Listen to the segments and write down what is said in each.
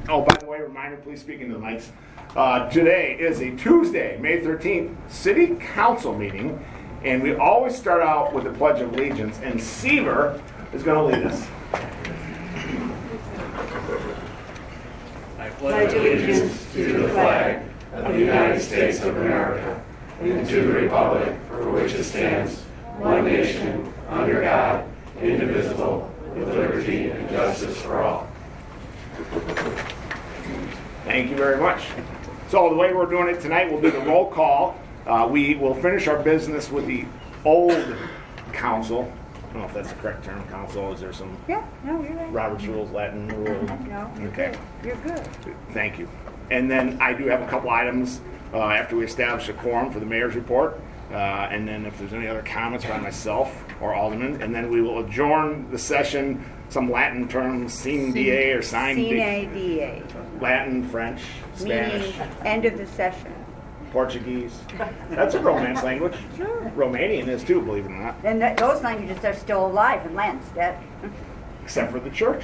Oh, by the way, reminder, please speak into the mics. Today is a Tuesday, May 13th, City Council meeting, and we always start out with the Pledge of Allegiance, and Seaver is going to lead us. I pledge allegiance to the flag of the United States of America and to the republic for which it stands, one nation, under God, indivisible, with liberty and justice for all. Thank you very much. So the way we're doing it tonight, we'll do the roll call. We will finish our business with the old council. I don't know if that's the correct term, council. Is there some Yeah, no, you're right. Robert's rules, Latin rules? No, you're Okay. good. You're good. Thank you. And then I do have a couple items after we establish a quorum for the mayor's report. And then if there's any other comments by myself or Alderman, and then we will adjourn the session, some Latin terms, sine die or sine die. Sine die. Latin, French, Spanish, Meaning end of the session. Portuguese. That's a Romance language. Sure. Romanian is too, believe it or not. And those languages are still alive in Landstedt. Except for the church.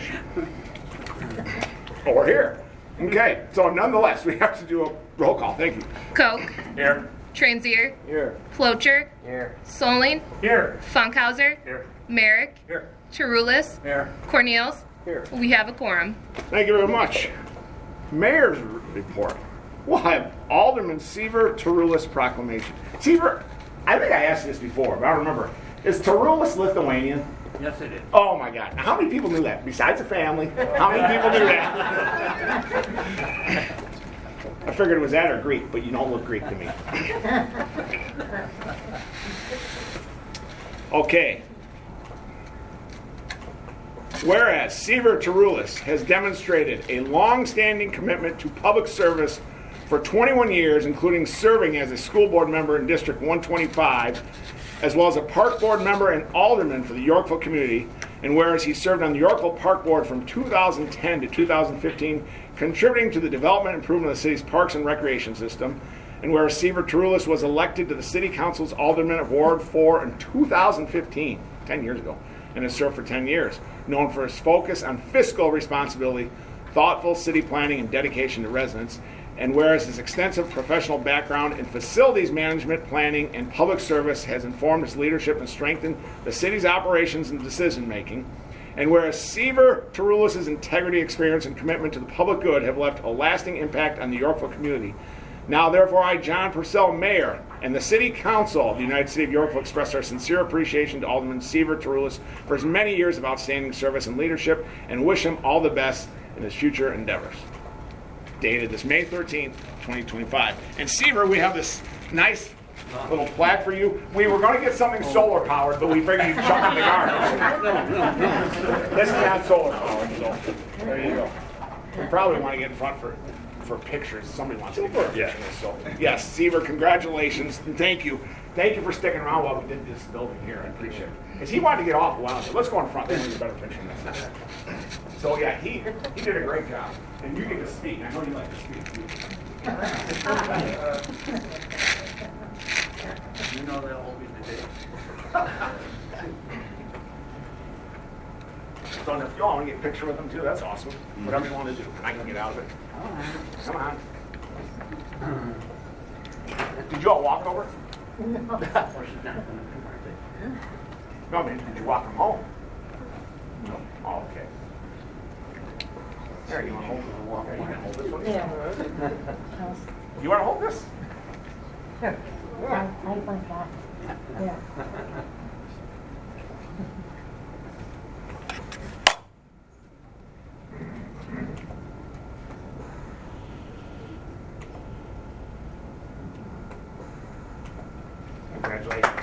Or here. Okay, so nonetheless, we have to do a roll call. Thank you. Koch, Here. Transier, Here. Flocher, Here. Soling, Here. Funkhauser, Here. Merrick, Here. Chirulis, Here. Cornels. Here. We have a quorum. Thank you very much. Mayor's report. We'll have Alderman Seaver Tarulis proclamation. Seaver, I think I asked you this before, but I don't remember. Is Tarulis Lithuanian? Yes, it is. Oh my God. Now, how many people knew that? Besides the family, how many people knew that? I figured it was that or Greek, but you don't look Greek to me. Okay. Whereas Seaver Tarulis has demonstrated a long-standing commitment to public service for 21 years, including serving as a school board member in District 125, as well as a park board member and alderman for the Yorkville community, and whereas he served on the Yorkville Park Board from 2010 to 2015, contributing to the development and improvement of the city's parks and recreation system, and whereas Seaver Tarulis was elected to the City Council's Alderman of Ward 4 in 2015, 10 years ago, and has served for 10 years, known for his focus on fiscal responsibility, thoughtful city planning, and dedication to residents. And whereas his extensive professional background in facilities management, planning, and public service has informed his leadership and strengthened the city's operations and decision making. And whereas Seaver Tarulis' integrity, experience, and commitment to the public good have left a lasting impact on the Yorkville community. Now, therefore, I, John Purcell, Mayor, and the City Council of the United City of Yorkville express our sincere appreciation to Alderman Seaver Tarulis for his many years of outstanding service and leadership, and wish him all the best in his future endeavors. Dated this May 13th, 2025. And Seaver, we have this nice little plaque for you. We were going to get something solar powered, but we figured you'd chuck in the garden. This is not solar powered, so there you go. We probably want to get in front for pictures. Somebody wants to get a picture of this. So, yes, Seaver, congratulations, and thank you. Thank you for sticking around while we did this building here. I appreciate it. Because he wanted to get off a while ago. Let's go in front. Then we'll get a better picture of this. So, yeah, he did a great job. And you get to speak. I know you like to speak, too. You know they'll hold me today. So if you all want to get a picture with him, too, that's awesome. Whatever you want to do. I can get out of it. Come on. Did you all walk over? No. No, I mean, did you walk from home? No. Oh, okay. There, you want to hold this? Okay, you can hold this one? Yeah. You want to hold this? I like that. Yeah. Congratulations.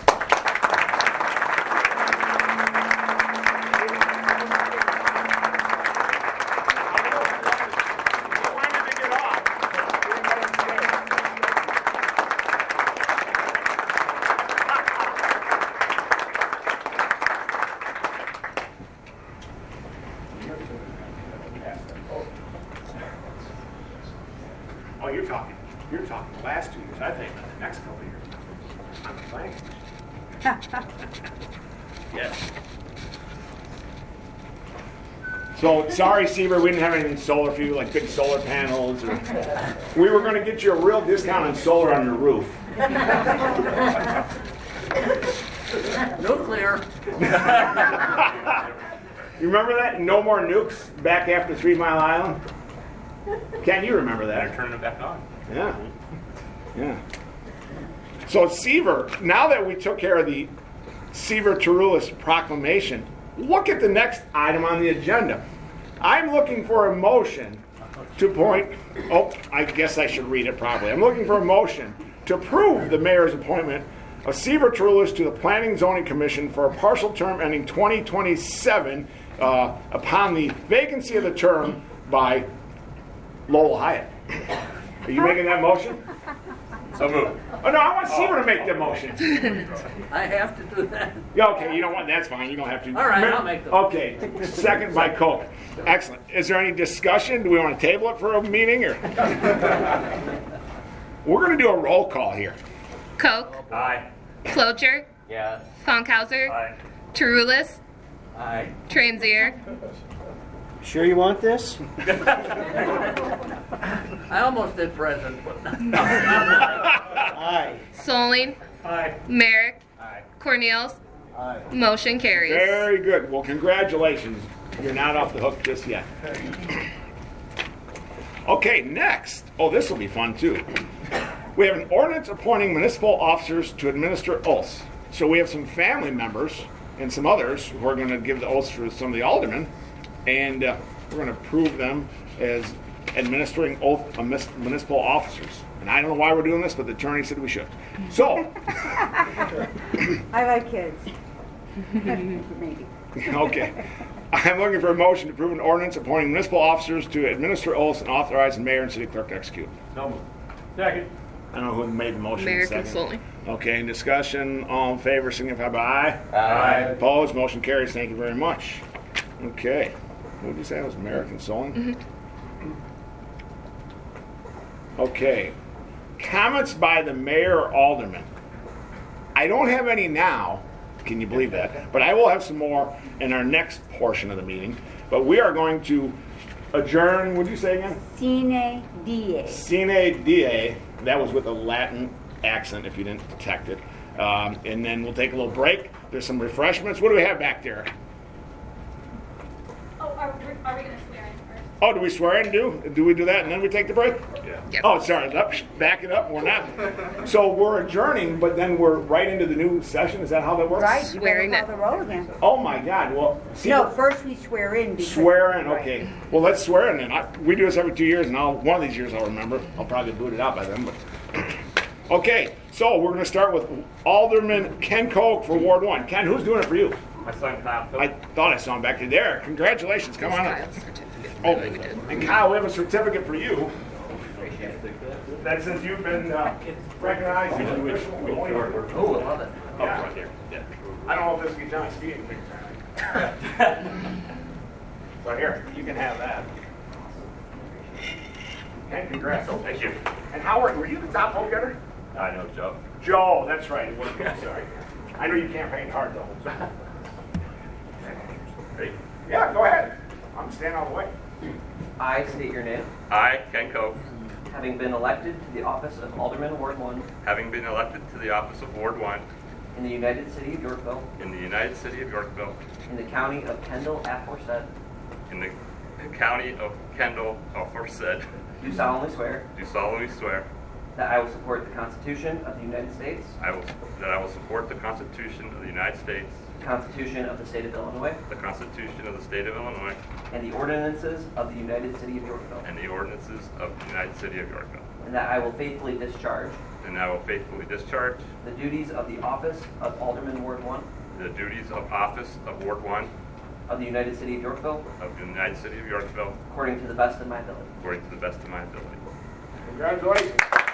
Oh, you're talking the last 2 years. I think the next couple of years. I'm playing. Yes. So sorry, Seaver, we didn't have anything solar for you, like big solar panels. Or, we were going to get you a real discount on solar on your roof. Nuclear. You remember that? No more nukes back after 3 Mile Island? Ken, you remember They're that? turning it back on. Yeah. Yeah. So Seaver, now that we took care of the Seaver Tarulis proclamation, look at the next item on the agenda. I'm looking for a motion to point, I guess I should read it properly. I'm looking for a motion to approve the mayor's appointment of Seaver Tarulis to the Planning Zoning Commission for a partial term ending 2027 upon the vacancy of the term by Lowell Hyatt. Are you making that motion? So moved. Oh, no, I want Seaver to make the motion. I have to do that. Yeah, okay, you know what? That's fine. You don't have to. All right, I'll make the Okay, second by Coke. Excellent. Is there any discussion? Do we want to table it for a meeting? Or we're going to do a roll call here. Koch, Aye. Clocher, Yes. Funkhauser, Aye. Tarulis, Aye. Transier, Sure you want this? I almost did present, but Aye. Soling, Aye. Merrick, Aye. Cornels. Aye. Motion carries. Very good. Well, congratulations. You're not off the hook just yet. Okay, next. Oh, this will be fun too. We have an ordinance appointing municipal officers to administer oaths. So we have some family members and some others who are going to give the oaths for some of the aldermen, and we're going to approve them as administering oath of municipal officers. And I don't know why we're doing this, but the attorney said we should. So, I like kids. Maybe. okay. I'm looking for a motion to approve an ordinance appointing municipal officers to administer oaths and authorize the mayor and city clerk to execute. So moved. Second. I don't know who made the motion. Merrick second. and Soling. Okay, in discussion, all in favor, signify by aye. Aye. Opposed, motion carries. Thank you very much. Okay. What did you say? It was Merrick and Soling? Okay. Comments by the mayor or alderman. I don't have any now. Can you believe that? But I will have some more in our next portion of the meeting. But we are going to adjourn, what did you say again? Sine die. Sine die. That was with a Latin accent if you didn't detect it. And then we'll take a little break. There's some refreshments. What do we have back there? Oh, are we going to swear in first? Oh, do we swear in? Do we do that and then we take the break? Yeah. Yep. Oh, sorry. Back it up. We're not. So we're adjourning, but then we're right into the new session. Is that how that works? Right? You better Swearing call in. the roll again. Oh my God. Well, see, No, first we swear in. Because, swear in. right. Okay. Well, let's swear in then. We do this every 2 years, and one of these years I'll remember. I'll probably boot it out by then. But okay. So we're going to start with Alderman Ken Koch for Ward 1. Ken, who's doing it for you? My son Kyle. I thought I saw him back there. Congratulations. Come on up. Kyle's certificate. Oh, Really good. and Kyle, we have a certificate for you. That says you've been recognized as the official. oh, I love it. Yeah. Right there. Yeah. I don't know if this will get John speeding picture. So here, you can have that. And congrats. Thank you. And Howard, were you the top vote getter? I know, Joe. Joe, that's right. It was me, sorry. I know you campaigned hard though. So. Ready? Yeah, go ahead. I'm standing out of the way. I state your name, I, Ken Koch, having been elected to the office of Alderman Ward 1 having been elected to the office of Ward 1 in the United City of Yorkville, in the United City of Yorkville, in the county of Kendall aforesaid, in the county of Kendall, aforesaid, do solemnly swear do solemnly swear that I will support the Constitution of the United States, that I will support the Constitution of the United States, the Constitution of the State of Illinois, the Constitution of the State of Illinois, and the ordinances of the United City of Yorkville, and the ordinances of the United City of Yorkville, and that I will faithfully discharge and I will faithfully discharge the duties of the office of Alderman Ward 1 the duties of office of Ward 1 of the United City of Yorkville of the United City of Yorkville according to the best of my ability. according to the best of my ability. Congratulations.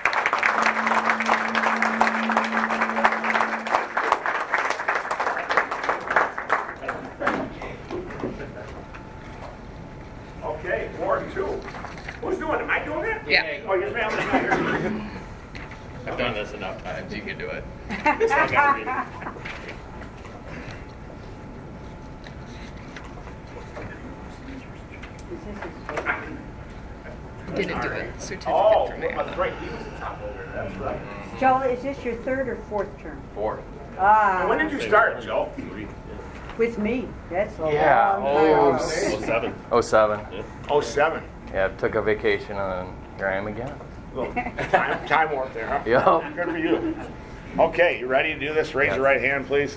Okay, Ward 2. Who's doing it? Am I doing it? Yeah. Oh, yes, ma'am. It's not here. I've done this enough times. You can do it. So I gotta read it. Didn't do a certificate Oh, for mayor. that's right. He was the top voter. That's right. Joe, is this your third or fourth term? 4. Ah, When did you start, Joe? with me. That's a Yeah, long time. 07. 07. 07. Yeah, took a vacation and here I am again. Little time warp there, huh? Yup. Good for you. Okay, you ready to do this? Raise your right hand, please.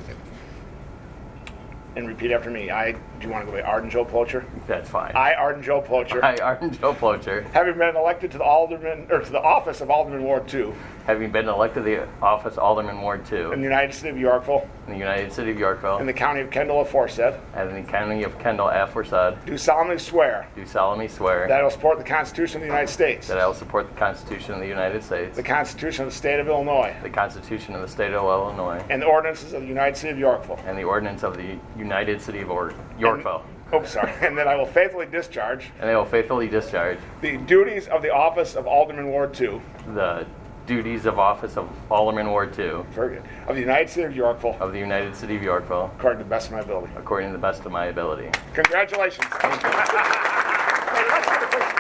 And repeat after me. Do you want to go by Arden Joe Plocher? That's fine. I, Arden Joe Plocher, I, Arden Joe Plocher, having been elected to the office of Alderman Ward 2 having been elected to the office Alderman Ward 2 in the United States of Yorkville, in the United City of Yorkville, in the county of Kendall aforesaid, and in the county of Kendall aforesaid, do solemnly swear do solemnly swear that I will support the Constitution of the United States, that I will support the Constitution of the United States, the Constitution of the State of Illinois, the Constitution of the State of Illinois, and the ordinances of the United City of Yorkville. and the ordinance of the United City of Yorkville. Oops, sorry. And that I will faithfully discharge And I will faithfully discharge the duties of the office of Alderman Ward 2, the duties of office of Alderman Ward 2 very good, of the United City of Yorkville, of the United City of Yorkville, according to the best of my ability. according to the best of my ability. Congratulations. Hey, let's get a picture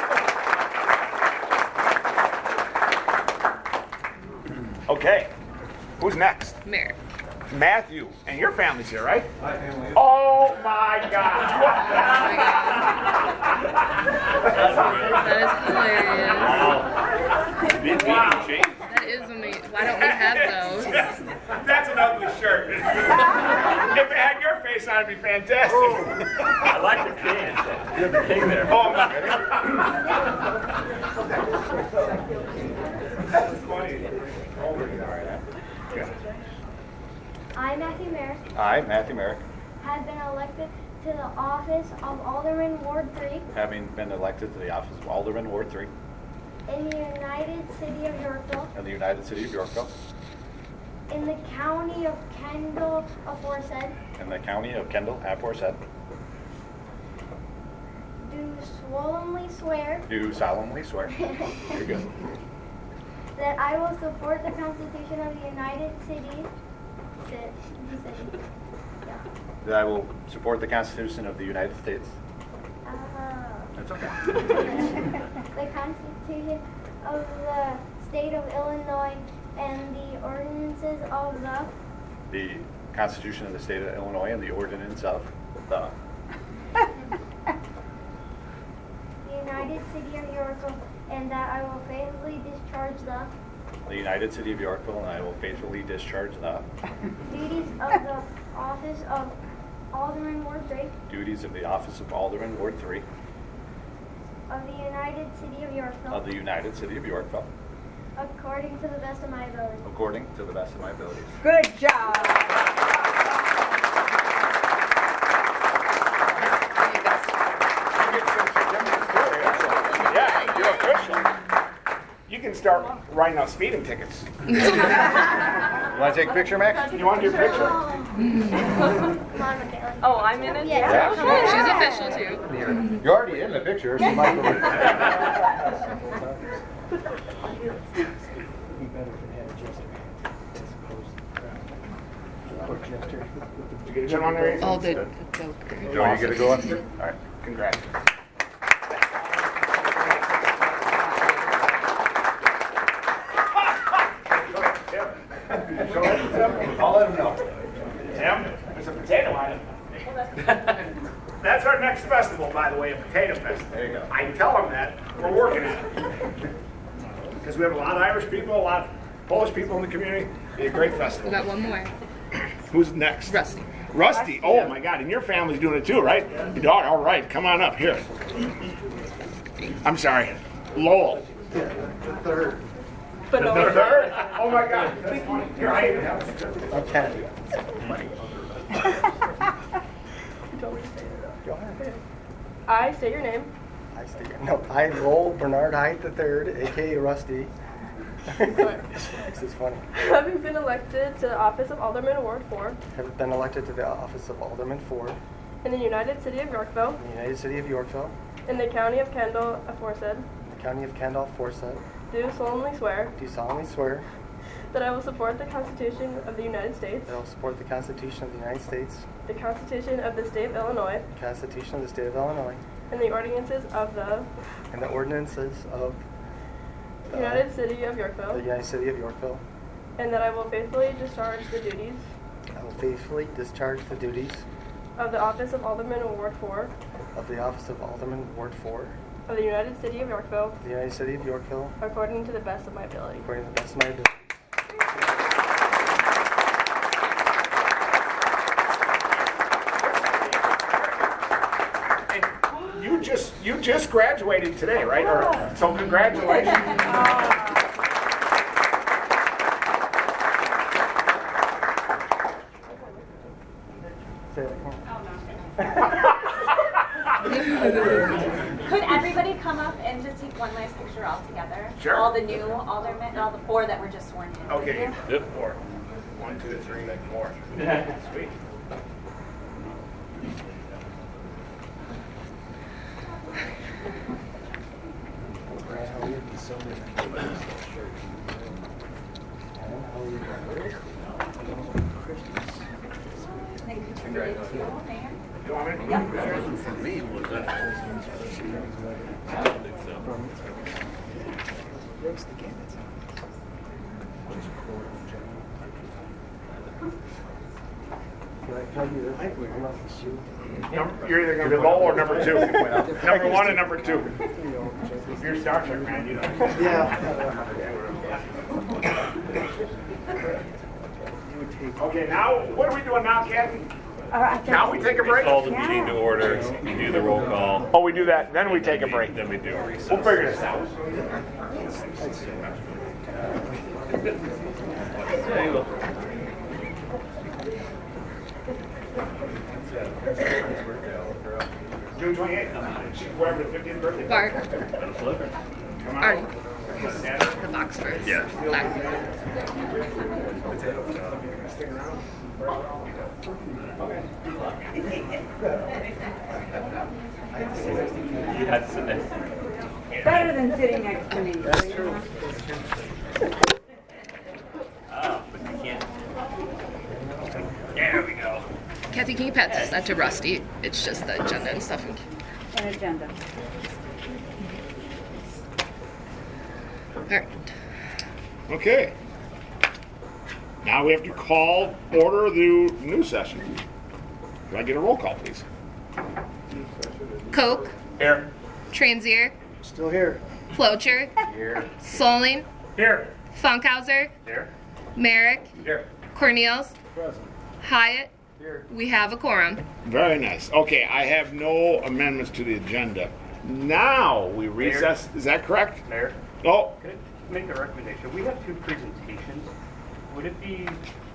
together. Okay, who's next? Mayor. Matthew, and your family's here, right? My family. Oh my God! That is hilarious. That is amazing. Why don't we have those? That's an ugly shirt. If it had your face on, it'd be fantastic. I like the king. You have the king there. Oh my That's funny. I, Matthew Merrick, I, Matthew Merrick, have been elected to the office of Alderman Ward 3 having been elected to the office of Alderman Ward 3 in the United City of Yorkville, in the United City of Yorkville, in the county of Kendall aforesaid, in the county of Kendall aforesaid, do solemnly swear do solemnly swear you're good, that I will support the Constitution of the United States. that I will support the Constitution of the United States. That's okay. The Constitution of the State of Illinois and the ordinances of The Constitution of the State of Illinois and the ordinance of the United City of Yorkville, and that I will faithfully discharge the United City of Yorkville, and I will faithfully discharge the duties of the office of Alderman Ward 3 duties of the office of Alderman Ward 3 of the United City of Yorkville, of the United City of Yorkville, according to the best of my ability. according to the best of my abilities. Good job. Yeah, you're official. You can start writing out speeding tickets. You want to take a picture, Max? You want to do a picture? Come on, Michaela. Oh, I'm in it? Yeah. She's official too. You're already in the picture. So you might as well- Did you get a gem on there? Ethan? All the Joker. Joe, you get to go up? All right. Congrats. I'll let him know. Tim, there's a potato item. That's our next festival, by the way, a potato festival. There you go. I can tell them that. We're working on it. Because we have a lot of Irish people, a lot of Polish people in the community. It'll be a great We festival. got one more. Who's next? Rusty. Rusty. Oh my God! And your family's doing it too, right? Your daughter. All right. Come on up here. I'm sorry. Lowell. The third. Oh my God. Here, I even have. Okay. I say your name. I, Lowell Bernard Height III, aka Rusty. This is funny. Having been elected to the office of Alderman Ward 4 Have been elected to the office of Alderman 4 in the United City of Yorkville, in the United City of Yorkville, in the county of Kendall aforesaid, the county of Kendall aforesaid, do solemnly swear do solemnly swear that I will support the Constitution of the United States, that I will support the Constitution of the United States, the Constitution of the State of Illinois, the Constitution of the State of Illinois, and the ordinances of the United City of Yorkville, and that I will faithfully discharge the duties of the office of Alderman in Ward 4 of the United City of Yorkville according to the best of my ability. You just graduated today, right? So congratulations. Could everybody come up and just take one last picture all together? Sure. All the new aldermen, all the 4 that were just sworn in. Okay. Yep. 4. 1, 2, 3, 4. Sweet. You want me? For me, was that? I don't think so. You're either going to be low or number 2. Number 1 and number 2. If you're Star Trek, man, you know. Okay, now, what are we doing now, Kathy? Now we take a break? Call the meeting to order, we do the roll call. Oh, we do that, then we take a break. Then we do a recess. We'll figure this out. June 28th. Whatever the 50th birthday. Bart. Come on. Artie. The box first. Yeah. Black. You had to sit next to me. Better than sitting next to me. Oh, but you can't. There we go. Kathy, can you pass that to Rusty? It's just the agenda and stuff. An agenda. All right. Okay. Now we have to call order the new session. Can I get a roll call, please? Koch. Here. Transier. Still here. Flocher. Here. Soling. Here. Funkhauser. Here. Merrick. Here. Cornels. Present. Hyatt. Here. We have a quorum. Very nice. Okay, I have no amendments to the agenda. Now we recess. Is that correct? Mayor, Oh, can I make a recommendation? We have 2 presentations. Would it be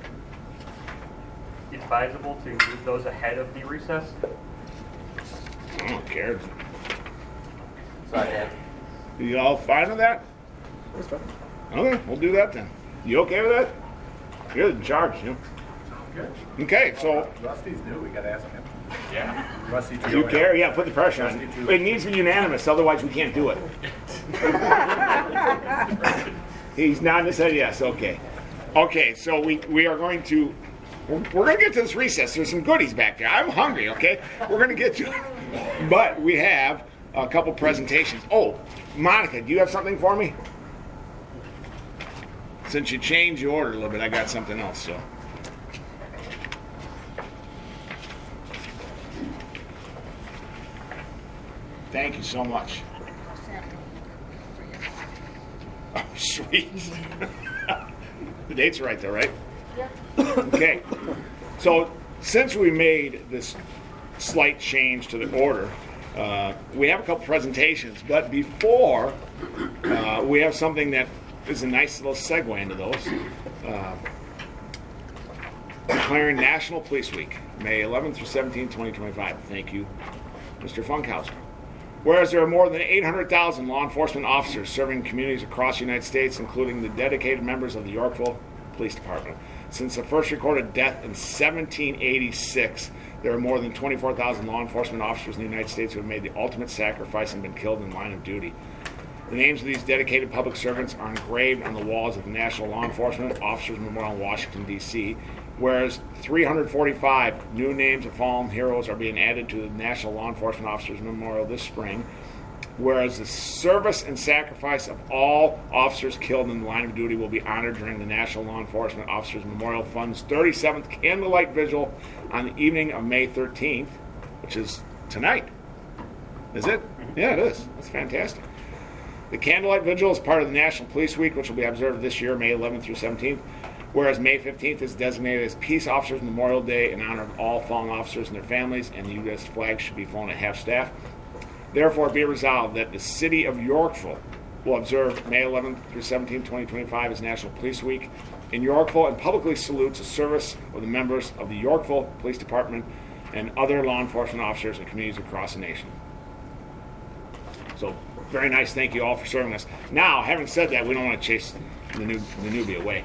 advisable to move those ahead of the recess? I don't care. Sorry, Dad. You all fine with that? That's fine. Okay, we'll do that then. You okay with that? You're in charge, you know. Okay, so Rusty's new, we gotta ask him. Yeah. Rusty, do you care? Yeah, put the pressure on. It needs to be unanimous, otherwise we can't do it. He's nodding his head yes, okay. Okay, so we are going to, we're going to get to this recess. There's some goodies back there. I'm hungry, okay? We're going to get to it. But we have a couple presentations. Oh, Monica, do you have something for me? Since you changed your order a little bit, I got something else, so. Thank you so much. Oh, sweet. The dates are right there, right? Yep. Okay. So since we made this slight change to the order, we have a couple presentations. But before, we have something that is a nice little segue into those. Declaring National Police Week, May 11th through 17th, 2025. Thank you, Mr. Funkhauser. Whereas there are more than 800,000 law enforcement officers serving communities across the United States, including the dedicated members of the Yorkville Police Department. Since the first recorded death in 1786, there are more than 24,000 law enforcement officers in the United States who have made the ultimate sacrifice and been killed in line of duty. The names of these dedicated public servants are engraved on the walls of the National Law Enforcement Officers Memorial in Washington, D.C., Whereas 345 new names of fallen heroes are being added to the National Law Enforcement Officers Memorial this spring. Whereas the service and sacrifice of all officers killed in the line of duty will be honored during the National Law Enforcement Officers Memorial Fund's 37th Candlelight Vigil on the evening of May 13th, which is tonight. Is it? Yeah, it is. That's fantastic. The Candlelight Vigil is part of the National Police Week, which will be observed this year, May 11th through 17th, whereas May 15th is designated as Peace Officers Memorial Day in honor of all fallen officers and their families, and the U.S. flag should be flown at half-staff. Therefore, be resolved that the City of Yorkville will observe May 11th through 17th, 2025 as National Police Week in Yorkville and publicly salutes the service of the members of the Yorkville Police Department and other law enforcement officers and communities across the nation. So, very nice. Thank you all for serving us. Now, having said that, we don't want to chase the newbie away.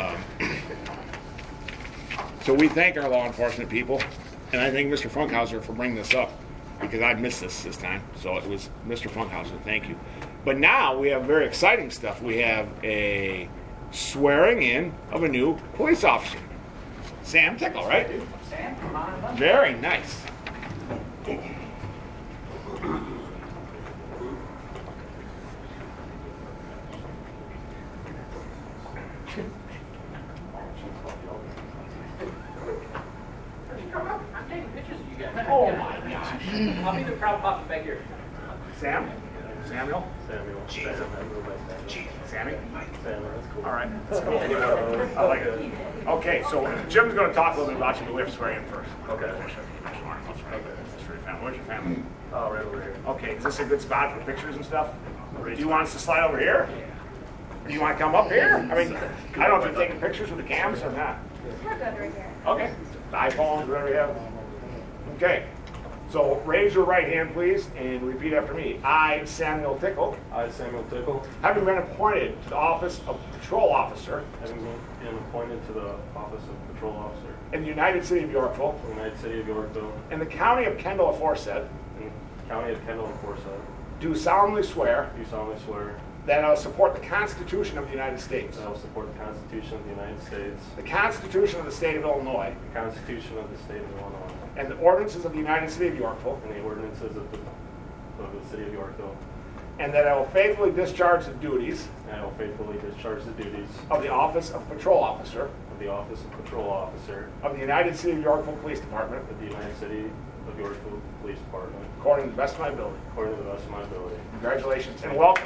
So we thank our law enforcement people, and I thank Mr. Funkhauser for bringing this up, because I missed this time. So it was Mr. Funkhauser. Thank you. But now we have very exciting stuff. We have a swearing in of a new police officer. Sam Tickle, right? Sam, come on. Very nice. I'm taking pictures of you guys. Oh my gosh. I'll be the proud papa back here. Sam? Samuel? Chief. Sammy? Samuel, that's cool. All right. I like it. Okay, so Jim's going to talk a little bit about you, but we have to swear in first. Okay. That's for your family. Where's your family? Oh, right over here. Okay, is this a good spot for pictures and stuff? Do you want us to slide over here? Do you want to come up here? I mean, I don't know if you're taking pictures with the cams or not. We're good right here. Okay. The iPhones, whatever you have. Okay. So raise your right hand, please, and repeat after me. I, Samuel Tickle, I, Samuel Tickle, having been appointed to the office of Patrol Officer having been appointed to the office of Patrol Officer in the United City of Yorkville, in the United City of Yorkville, in the County of Kendall aforesaid, in the County of Kendall aforesaid, do solemnly swear do solemnly swear that I will support the Constitution of the United States, that I will support the Constitution of the United States, the Constitution of the State of Illinois, the Constitution of the State of Illinois, and the ordinances of the United City of Yorkville, and the ordinances of the City of Yorkville, and that I will faithfully discharge the duties and I will faithfully discharge the duties of the office of Patrol Officer of the office of Patrol Officer of the United City of Yorkville Police Department of the United City of Yorkville Police Department according to the best of my ability. according to the best of my ability. Congratulations and welcome.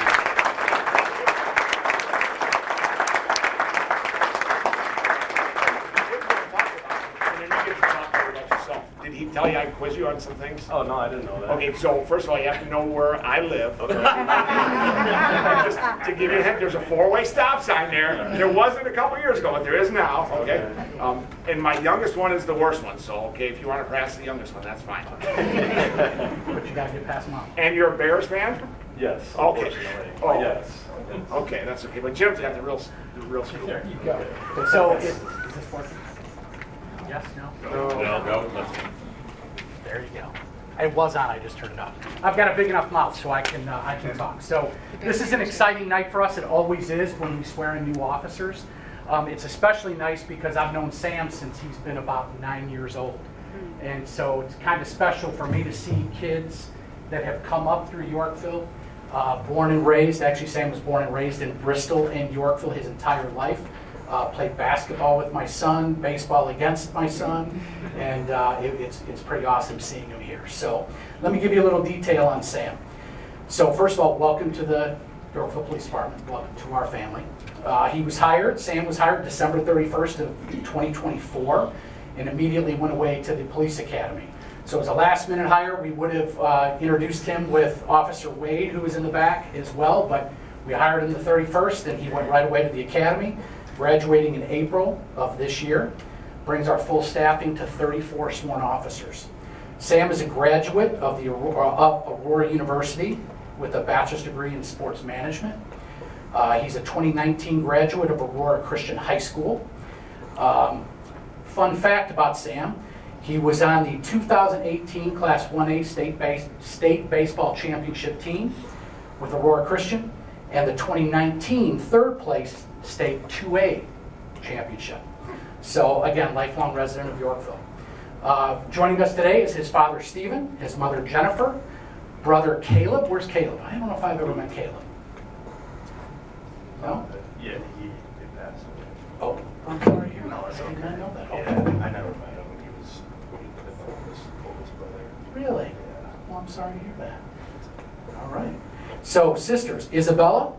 Did he tell you I'd quiz you on some things? Oh, no, I didn't know that. Okay, so first of all, you have to know where I live. Okay. Just to give you a hint, there's a four-way stop sign there. There wasn't a couple years ago, but there is now. Okay. And my youngest one is the worst one. So, okay, if you want to pass the youngest one, that's fine. But you gotta get past them all. And you're a Bears fan? Yes, Okay. unfortunately. Oh. Yes. Okay, that's okay. But Jim's got the real scoop. There you go. So, is this working? Yes, no? No. There you go. It was on, I just turned it off. I've got a big enough mouth so I can talk. So this is an exciting night for us. It always is when we swear in new officers. It's especially nice because I've known Sam since he's been about 9 years old. And so it's kind of special for me to see kids that have come up through Yorkville, born and raised. Actually, Sam was born and raised in Bristol and Yorkville his entire life. Played basketball with my son, baseball against my son, and it's pretty awesome seeing him here. So let me give you a little detail on Sam. So first of all, welcome to the Yorkville Police Department. Welcome to our family. Sam was hired December 31st of 2024 and immediately went away to the police academy. So it was a last minute hire. We would have introduced him with Officer Wade, who was in the back as well, but we hired him the 31st and he went right away to the academy. Graduating in April of this year, brings our full staffing to 34 sworn officers. Sam is a graduate of Aurora University with a bachelor's degree in sports management. He's a 2019 graduate of Aurora Christian High School. Fun fact about Sam, he was on the 2018 Class 1A state baseball championship team with Aurora Christian and the 2019 third place state 2A championship. So again, lifelong resident of Yorkville. Joining us today is his father, Stephen, his mother, Jennifer, brother, Caleb. Where's Caleb? I don't know if I've ever met Caleb. No? Yeah, he passed away. Oh, I'm sorry to hear that. I did not know that. Okay. Yeah, I never met him. He was the oldest brother. Really? Yeah. Well, I'm sorry to hear that. All right. So, sisters, Isabella,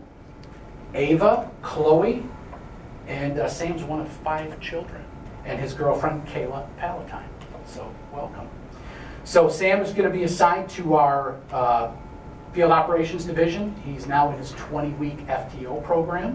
Ava, Chloe, and Sam's one of 5 children, and his girlfriend, Kayla Palatine. So, welcome. So, Sam is going to be assigned to our Field Operations Division. He's now in his 20-week FTO program.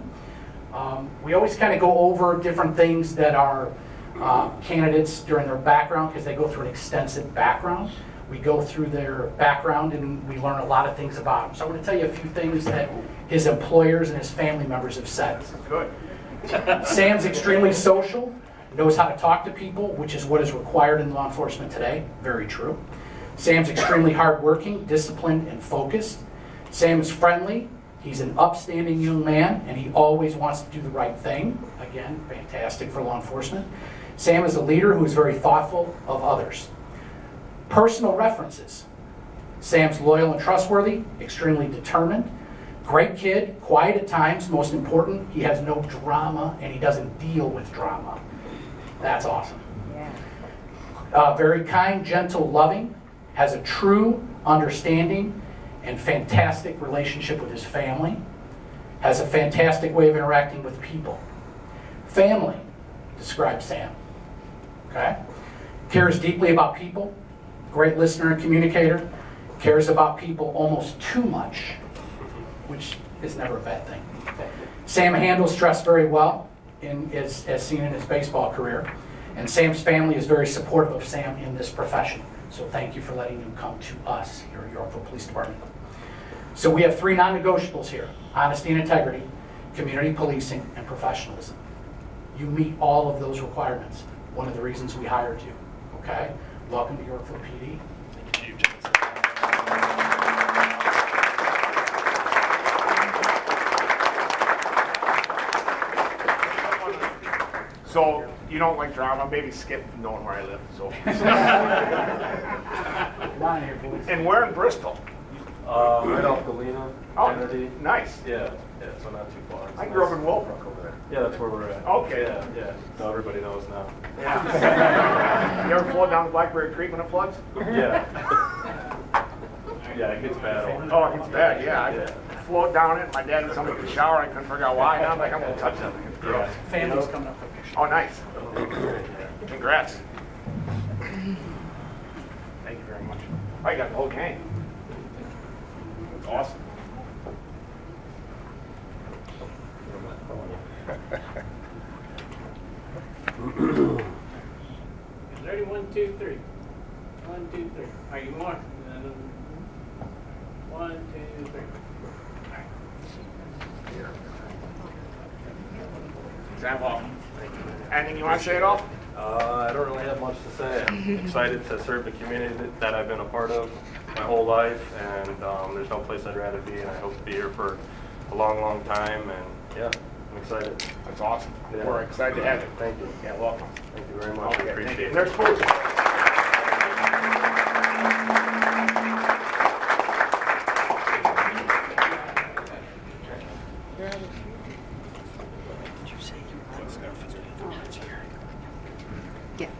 We always kind of go over different things that our candidates during their background, because they go through an extensive background. We go through their background and we learn a lot of things about them. So I'm going to tell you a few things that his employers and his family members have said. Good. Sam's extremely social, knows how to talk to people, which is what is required in law enforcement today. Very true. Sam's extremely hardworking, disciplined, and focused. Sam is friendly. He's an upstanding young man, and he always wants to do the right thing. Again, fantastic for law enforcement. Sam is a leader who is very thoughtful of others. Personal references. Sam's loyal and trustworthy, extremely determined, great kid, quiet at times, most important, he has no drama, and he doesn't deal with drama. That's awesome. Yeah. Very kind, gentle, loving, has a true understanding and fantastic relationship with his family, has a fantastic way of interacting with people. Family describes Sam. Okay? Cares deeply about people, great listener and communicator, cares about people almost too much, which is never a bad thing. Sam handles stress very well, as seen in his baseball career, and Sam's family is very supportive of Sam in this profession. So thank you for letting him come to us here at Yorkville Police Department. So we have 3 non-negotiables here: honesty and integrity, community policing, and professionalism. You meet all of those requirements. One of the reasons we hired you. Okay? Welcome to Yorkville PD. Thank you. So, you don't like drama, maybe skip knowing where I live. So. Come on here, boys. And we're in Bristol. Right off Galena, Kennedy. Nice. Yeah, so not too far. I grew up in Willowbrook over there. Yeah, that's where we're at. Okay. Yeah. So everybody knows now. Yeah. You ever float down the Blackberry Creek when it floods? Yeah. Yeah, it gets bad. Oh, it gets bad, yeah. I float down it. My dad and somebody in the shower. I couldn't figure out why. Now I'm like, I'm going to touch that thing. It's gross. Family's coming up. Oh, nice. Congrats. Thank you very much. Oh, you got the whole gang. That's awesome. Ready? 1, 2, 3. 1, 2, 3. Are you more? 1, 2, 3. Sam Hall. Anything you want to say at all? I don't really have much to say. I'm excited to serve the community that I've been a part of my whole life, and there's no place I'd rather be, and I hope to be here for a long, long time, and yeah, I'm excited. That's awesome. Yeah. We're excited to have you. Thank you. Yeah, welcome. Thank you very much. Okay, I appreciate it. There's folks. Yeah.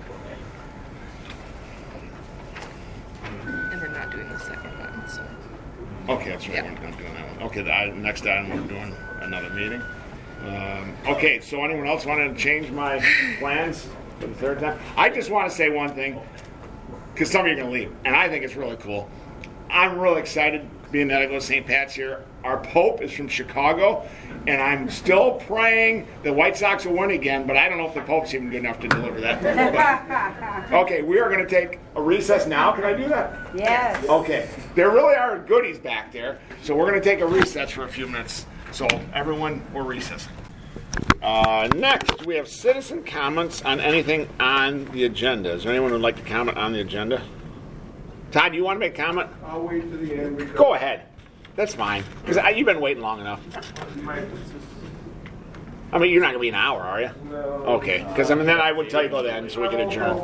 And we're not doing the second one, so. Okay, that's right. Yeah. We're not doing that one. Okay, next item, we're doing another meeting. Okay, so anyone else want to change my plans for the 3rd time? I just want to say one thing, because some of you are going to leave, and I think it's really cool. I'm really excited, being that I go to St. Pat's here. Our Pope is from Chicago, and I'm still praying the White Sox will win again, but I don't know if the Pope's even good enough to deliver that. Okay, we are going to take a recess now. Can I do that? Yes. Okay, there really are goodies back there, so we're going to take a recess for a few minutes. So everyone, we're recessing. Next, we have citizen comments on anything on the agenda. Is there anyone who would like to comment on the agenda? Todd, do you want to make a comment? I'll wait to the end. Go ahead. That's fine, because you've been waiting long enough. I mean, you're not going to be an hour, are you? No. Okay, because I mean, then I would tell you go then, so we can adjourn.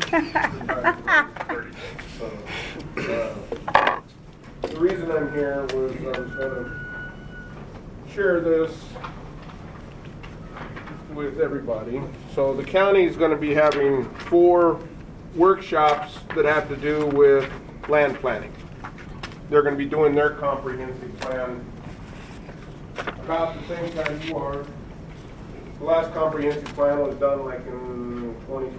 The reason I'm here was I was going to share this with everybody. So the county is going to be having 4 workshops that have to do with land planning. They're going to be doing their comprehensive plan about the same time you are. The last comprehensive plan was done like in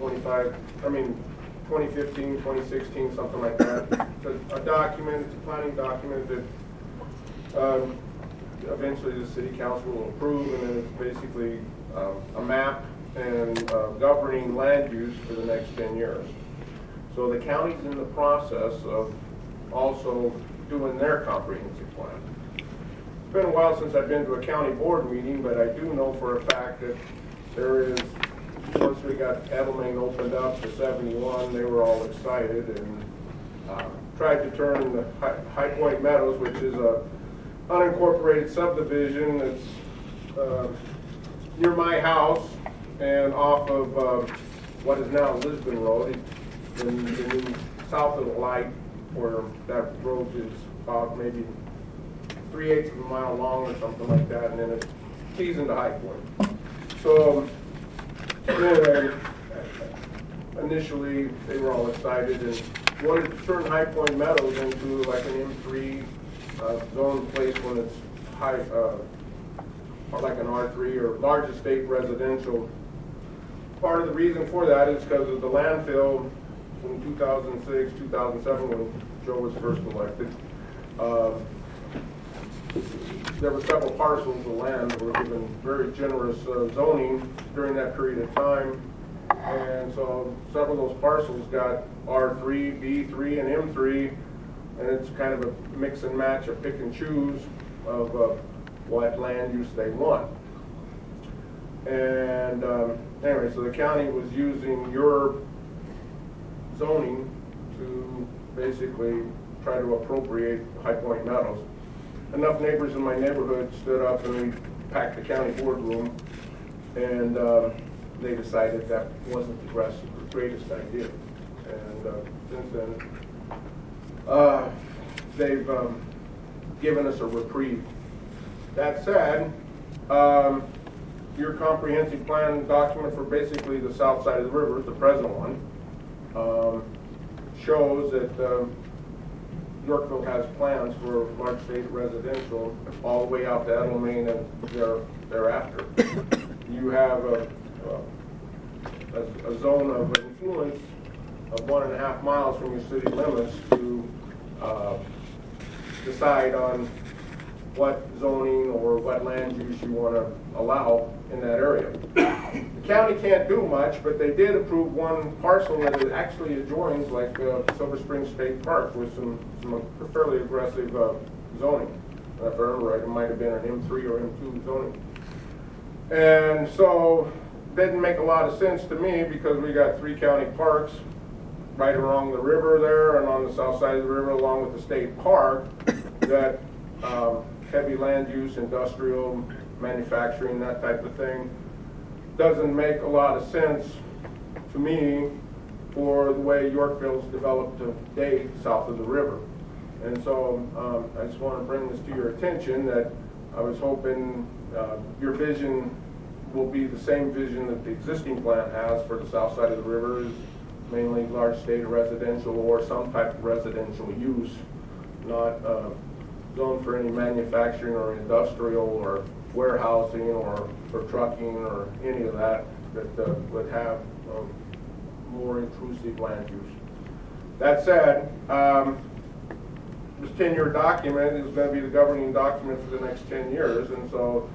2015, 2016, something like that. It's a document, it's a planning document that eventually the city council will approve, and then it's basically a map and governing land use for the next 10 years. So the county's in the process of also doing their comprehensive plan. It's been a while since I've been to a county board meeting, but I do know for a fact that there is, once we got Edelman opened up to 71, they were all excited and tried to turn the High Point Meadows, which is a unincorporated subdivision that's near my house and off of what is now Lisbon Road, and south of the light, where that road is about maybe 3/8 of a mile long or something like that, and then it tees into High Point. So anyway, initially they were all excited and wanted to turn High Point Meadows into like an M3 zone place when it's high, like an R3 or large estate residential. Part of the reason for that is because of the landfill from 2006, 2007 when Joe was first elected. There were several parcels of land that were given very generous zoning during that period of time. And so several of those parcels got R3, B3, and M3, and it's kind of a mix and match, a pick and choose of what land use they want. And anyway, so the county was using your zoning to basically try to appropriate High Point Meadows. Enough neighbors in my neighborhood stood up and we packed the county boardroom, and they decided that wasn't the greatest idea. And since then, they've given us a reprieve. That said, your comprehensive plan document for basically the south side of the river, the present one, shows that Yorkville has plans for large state residential all the way out to Edelman and thereafter. You have a zone of influence of 1.5 miles from your city limits to decide on what zoning or what land use you want to allow in that area. The county can't do much, but they did approve one parcel that actually adjoins like Silver Spring State Park with some fairly aggressive zoning. If I remember right, it might have been an M3 or M2 zoning. And so it didn't make a lot of sense to me because we got 3 county parks right along the river there and on the south side of the river along with the state park that heavy land use, industrial, manufacturing, that type of thing, doesn't make a lot of sense to me for the way Yorkville's developed today south of the river. And so I just want to bring this to your attention that I was hoping your vision will be the same vision that the existing plan has for the south side of the river, is mainly large state residential or some type of residential use, not zoned for any manufacturing or industrial or warehousing or for trucking or any of that would have more intrusive land use. That said, this 10-year document is going to be the governing document for the next 10 years, and so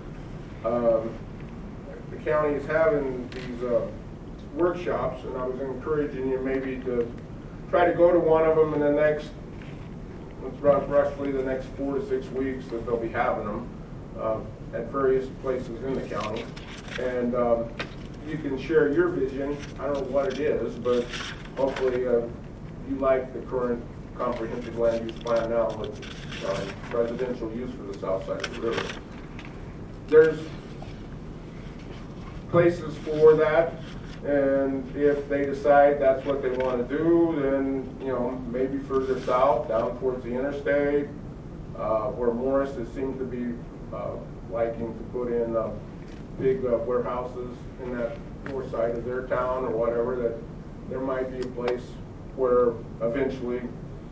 the county is having these workshops, and I was encouraging you maybe to try to go to one of them in the next, roughly the next 4 to 6 weeks that they'll be having them at various places in the county. And you can share your vision. I don't know what it is, but hopefully you like the current comprehensive land use plan now with residential use for the south side of the river. There's places for that. And if they decide that's what they want to do, then, you know, maybe further south, down towards the interstate, where Morris seems to be liking to put in big warehouses in that north side of their town or whatever, that there might be a place where eventually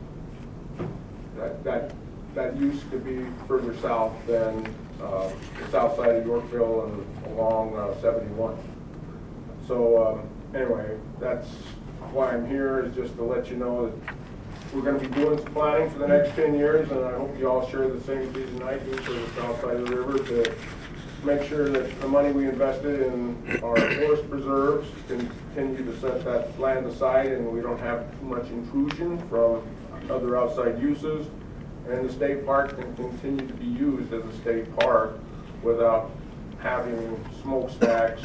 that used to be further south than the south side of Yorkville and along 71. So anyway, that's why I'm here, is just to let you know that we're going to be doing some planning for the next 10 years, and I hope you all share the same vision I do for the south side of the river, to make sure that the money we invested in our forest preserves continue to set that land aside, and we don't have too much intrusion from other outside uses, and the state park can continue to be used as a state park without having smokestacks,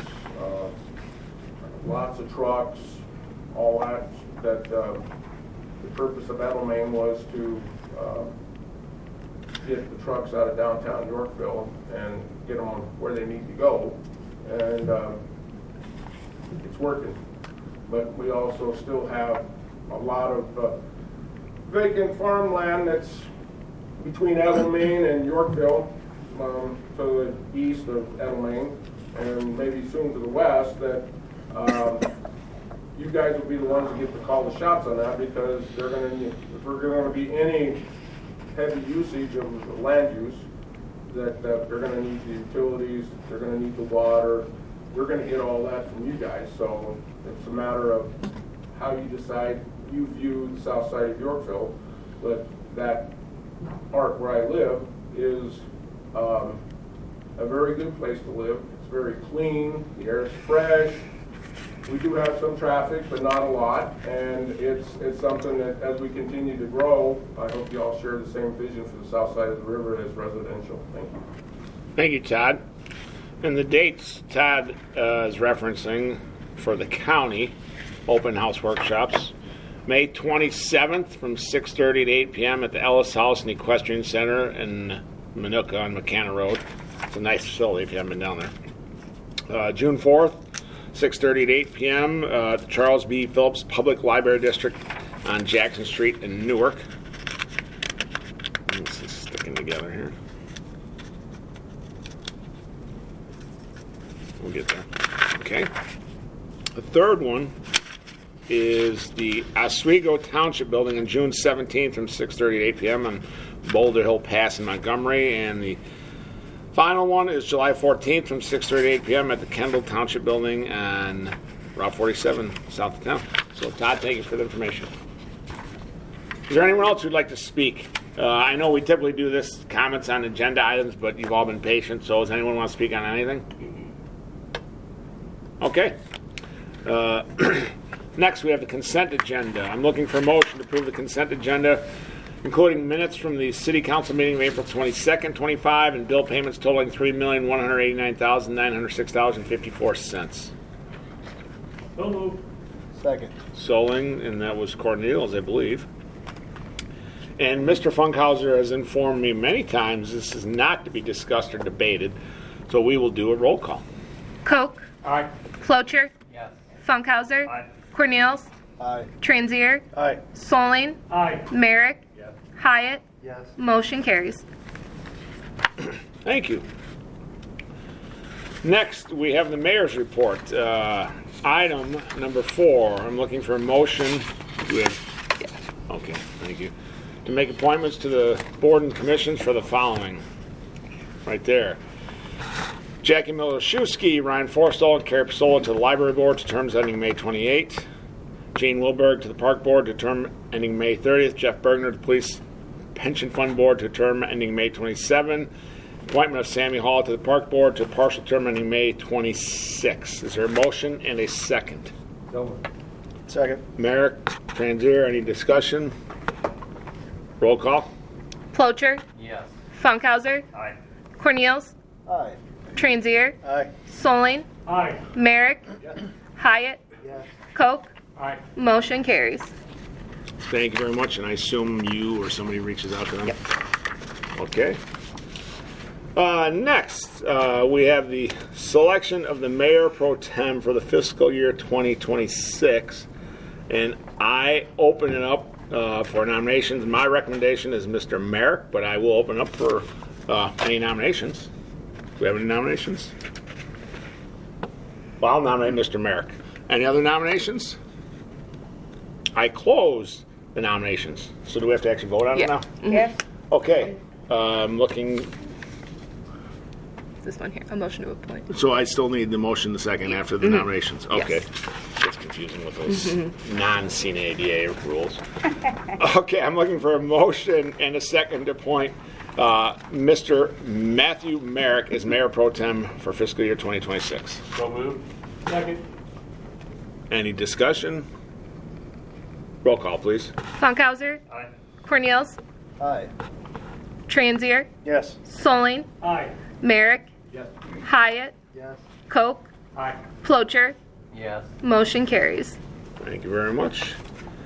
lots of trucks, all that. The purpose of Edelmain was to get the trucks out of downtown Yorkville and get them where they need to go, and it's working. But we also still have a lot of vacant farmland that's between Edelmain and Yorkville, to the east of Edelmain, and maybe soon to the west, that you guys will be the ones that get to call the shots on that, because they're going to, if we're going to be any heavy usage of the land use, that they're going to need the utilities, they're going to need the water, we're going to get all that from you guys. So it's a matter of how you decide you view the south side of Yorkville. But that park where I live is a very good place to live. It's very clean, the air is fresh. We do have some traffic, but not a lot, and it's something that, as we continue to grow, I hope you all share the same vision for the south side of the river as residential. Thank you. Thank you, Todd. And the dates Todd is referencing for the county open house workshops: May 27th from 6:30 to 8 p.m. at the Ellis House and Equestrian Center in Minooka on McCanna Road. It's a nice facility if you haven't been down there. June 4th, 6:30 to 8 p.m. At the Charles B. Phillips Public Library District on Jackson Street in Newark. This is sticking together here. We'll get there. Okay. The third one is the Oswego Township Building on June 17th from 6:30 to 8 p.m. on Boulder Hill Pass in Montgomery. And the final one is July 14th from 6:30 to 8 p.m. at the Kendall Township Building on Route 47, south of town. So, Todd, thank you for the information. Is there anyone else who'd like to speak? I know we typically do this, comments on agenda items, but you've all been patient, so does anyone want to speak on anything? Okay. Next, we have the consent agenda. I'm looking for a motion to approve the consent agenda, including minutes from the City Council meeting of April 22nd, 25, and bill payments totaling $3,189,906.54. So moved. Second. Solling, and that was Cornelius, I believe. And Mr. Funkhauser has informed me many times this is not to be discussed or debated, so we will do a roll call. Koch. Aye. Flocher. Yes. Funkhauser. Aye. Cornelius. Aye. Transier. Aye. Solling. Aye. Merrick. Yes. Hyatt. Yes. Motion carries. Thank you. Next, we have the mayor's report. Item number 4. I'm looking for a motion. Okay, thank you. To make appointments to the board and commissions for the following. Right there. Jackie Miller-Shusky, Ryan Forstall, and Carrie Pasola to the library board to terms ending May 28. Gene Wilberg to the park board to term ending May 30th. Jeff Bergner to the police pension fund board to term ending May 27. Appointment of Sammy Hall to the park board to partial term ending May 26. Is there a motion and a second? No. Second. Merrick, Transier, any discussion? Roll call. Flocher. Yes. Funkhauser. Aye. Cornelius. Aye. Transier. Aye. Solling. Aye. Merrick. Yes. Hyatt. Yes. Koch. Aye. Motion carries. Thank you very much, and I assume you or somebody reaches out to them? Yep. Okay. Next, we have the selection of the mayor pro tem for the fiscal year 2026. And I open it up for nominations. My recommendation is Mr. Merrick, but I will open up for any nominations. Do we have any nominations? Well, I'll nominate Mr. Merrick. Any other nominations? I close the nominations. So do we have to actually vote on it now? Yes. Okay. I'm looking. This one here, a motion to appoint. So I still need the motion the second after the nominations. Okay. Yes. It's confusing with those non-Sine ADA rules. Okay, I'm looking for a motion and a second to appoint Mr. Matthew Merrick as Mayor Pro Tem for fiscal year 2026. So moved. Second. Any discussion? Roll call, please. Funkhauser. Aye. Cornels. Aye. Transier. Yes. Soling. Aye. Merrick. Yes. Hyatt. Yes. Koch. Aye. Plocher. Yes. Motion carries. Thank you very much.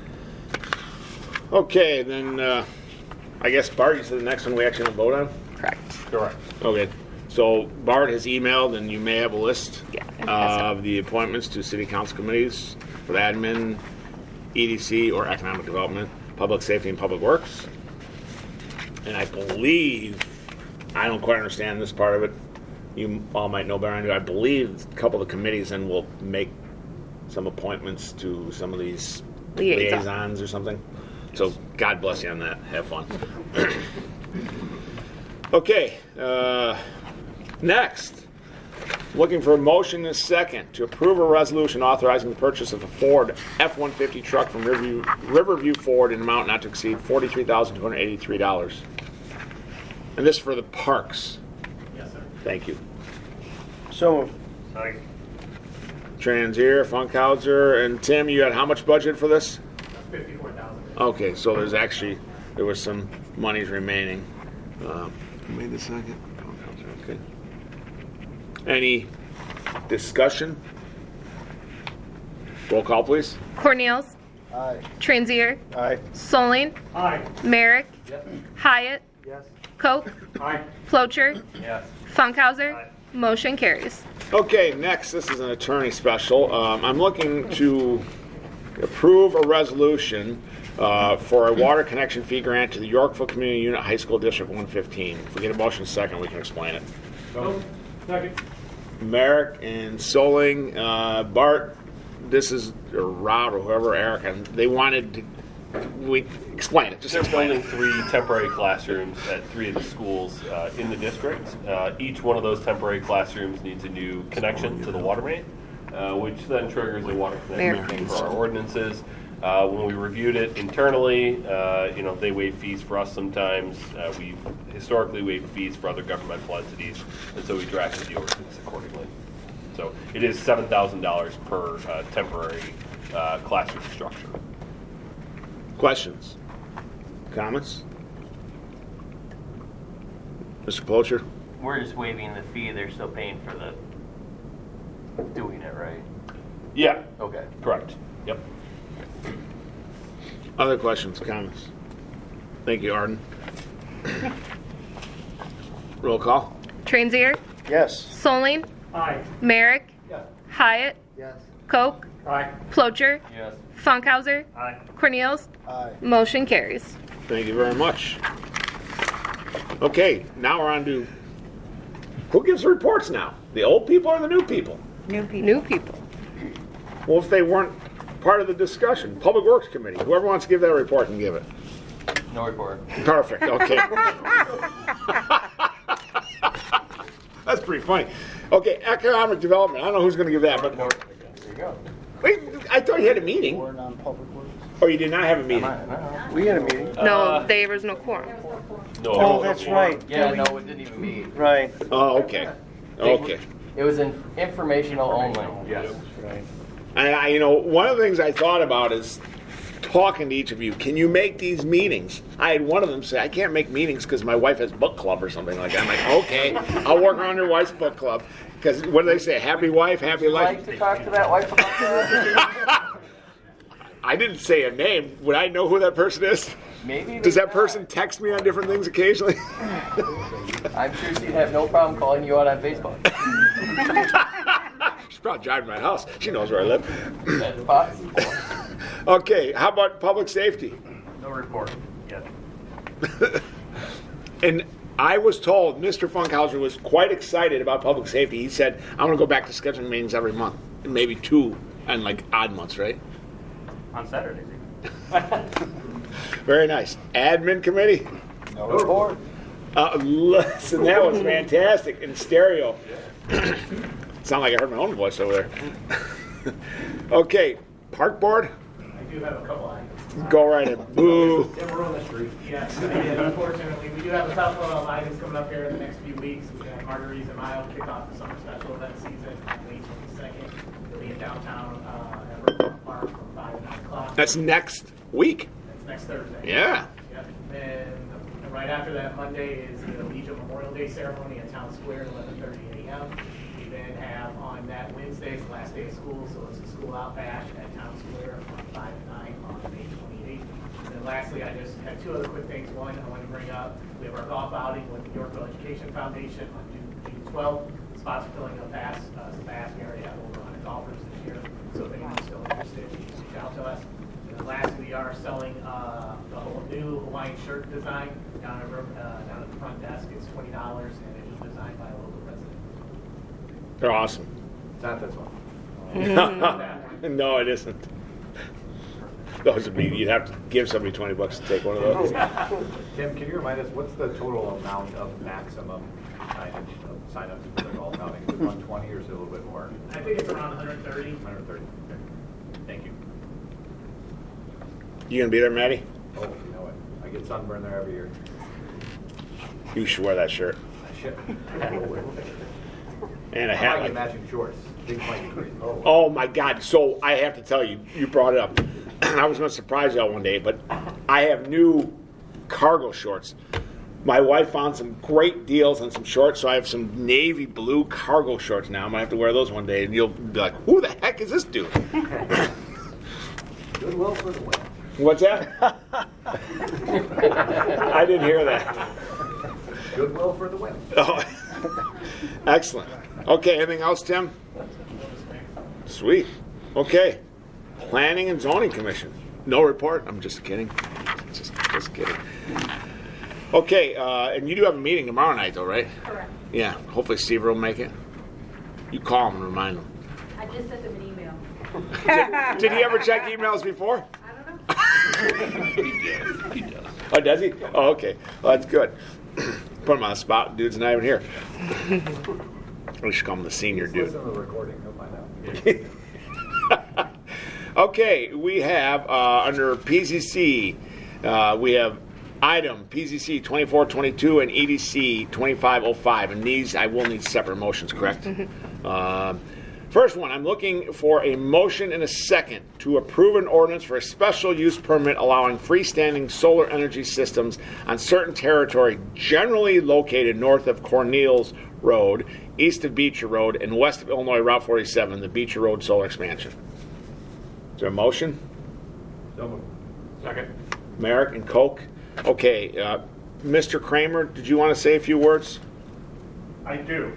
Okay, then I guess Bart, you said the next one we actually vote on? Correct. Correct. Okay, so Bart has emailed, and you may have a list Yeah. That's of the appointments to city council committees for the admin, EDC, or economic development, public safety, and public works. And I believe, I don't quite understand this part of it. You all might know better than I do. I believe a couple of the committees then will make some appointments to some of these liaisons or something. So God bless you on that. Have fun. Okay, next. Looking for a motion and a second to approve a resolution authorizing the purchase of a Ford F-150 truck from Riverview Ford in an amount not to exceed $43,283. And this for the parks. Yes, sir. Thank you. So moved. Second. Transier, Funkhauser, and Tim, you had how much budget for this? 54,000. Okay, so there was some monies remaining. Who made the second? Funkhauser, okay. Any discussion? Roll call, please. Cornels. Aye. Transier. Aye. Soling. Aye. Merrick. Yes. Hyatt. Yes. Koch. Aye. Plocher. Yes. Funkhauser. Aye. Motion carries. Okay, next, this is an attorney special. I'm looking to approve a resolution for a water connection fee grant to the Yorkville Community Unit High School District 115. If we get a motion second, we can explain it. So. Second. Merrick and Soling, Bart, this is, or Rob or whoever, Eric, and they wanted to, we explain it. Just They're explain building it. 3 temporary classrooms at 3 of the schools in the district. Each one of those temporary classrooms needs a new connection to the water main, which then triggers a water connection fee for our ordinances. When we reviewed it internally, they waive fees for us sometimes. We historically waived fees for other governmental entities, and so we drafted the ordinance accordingly. So it is $7,000 per temporary classroom structure. Questions? Comments? Mr. Plocher? We're just waiving the fee. They're still paying for the doing it, right? Yeah. Okay. Correct. Yep. Other questions, comments? Thank you, Arden. Roll call. Transier. Yes. Soling. Aye. Merrick. Yes. Hyatt. Yes. Koch. Aye. Plocher. Yes. Funkhauser. Aye. Cornels. Aye. Motion carries. Thank you very much. Okay, now we're on to who gives the reports now? The old people or the new people? New people. Well, if they weren't part of the discussion, Public Works Committee, whoever wants to give that report can give it. No report. Perfect, okay. That's pretty funny. Okay, Economic Development, I don't know who's going to give that, but... There you go. Wait, I thought you had a meeting. We're on Public Works. Oh, you did not have a meeting? We had a meeting. No, there was no quorum. No. Oh, that's right. Yeah, no, it didn't even meet. Right. Oh, okay. Okay. It was informational only. Yes. Right. And one of the things I thought about is talking to each of you. Can you make these meetings? I had one of them say, I can't make meetings because my wife has book club or something like that. I'm like, okay, I'll work around your wife's book club. Because what do they say? Happy wife, happy life. Like to talk to that wife about that? I didn't say a name. Would I know who that person is? Maybe. Does that person text me on different things occasionally? I'm sure she'd have no problem calling you out on Facebook. She's probably driving my house. She knows where I live. That's possible. Okay, how about public safety? No report yet. And I was told Mr. Funkhauser was quite excited about public safety. He said, I'm going to go back to scheduling meetings every month, and maybe 2 on like odd months, right? On Saturdays. Very nice. Admin committee? No report. Listen, that was fantastic in stereo. Sound like I heard my own voice over there. Okay, park board? I do have a couple items. Go right in. Boo. We're on the street. Yes, I did. Unfortunately, we do have a couple of items coming up here in the next few weeks. We have Marguerite's and Mile kick off the summer special event season on May 22nd. It'll be in downtown Everett Park from 5 to 9 o'clock. That's next week. That's next Thursday. Yeah. Yep. And right after that, Monday is the Legion Memorial Day ceremony at Town Square at 11:30 a.m. We then have on that Wednesday, it's the last day of school, so it's a school out bash at Town Square from 5 to 9 on May 28th. And then lastly, I just have 2 other quick things. One, I want to bring up, we have our golf outing with the Yorkville Education Foundation on June 12th. Spots are filling up fast. We already have over 100 golfers this year, so if anyone's still interested, please reach out to us. And then last, we are selling the whole new Hawaiian shirt design down at the front desk. It's $20, and it is designed by a local resident. They're awesome. It's not this one. No, it isn't. Those would be, you'd have to give somebody $20 to take one of those. Tim, can you remind us what's the total amount of maximum sign-ups for the golf outing? Is it 120 or is it a little bit more? I think it's around 130. 130. Okay. Thank you. You gonna be there, Maddie? Oh, you know it. I get sunburned there every year. You should wear that shirt. I should. And a I hat. might Like, get matching shorts. Things might be crazy. oh my God! So I have to tell you, you brought it up. I was going to surprise y'all one day, but I have new cargo shorts. My wife found some great deals on some shorts, so I have some navy blue cargo shorts now. I'm gonna have to wear those one day, and you'll be like, "Who the heck is this dude?" Goodwill for the win. What's that? I didn't hear that. Goodwill for the win. Oh, excellent. Okay, anything else, Tim? Sweet. Okay. Planning and Zoning Commission. No report. I'm just kidding. Just kidding. Okay, and you do have a meeting tomorrow night, though, right? Correct. Yeah. Hopefully Steve will make it. You call him and remind him. I just sent him an email. Did he ever check emails before? I don't know. He does. Oh, does he? Oh, okay. Well, that's good. Put him on the spot. Dude's not even here. We should call him the senior dude. Listen to the recording. He'll find out. Okay, we have under PCC, we have item PCC 2422 and EDC 2505, and these I will need separate motions, correct? First one, I'm looking for a motion and a second to approve an ordinance for a special use permit allowing freestanding solar energy systems on certain territory generally located north of Cornelius Road, east of Beecher Road, and west of Illinois Route 47, the Beecher Road solar expansion. Is there a motion? So moved. Second. Merrick and Koch. Okay, Mr. Kramer, did you want to say a few words? I do.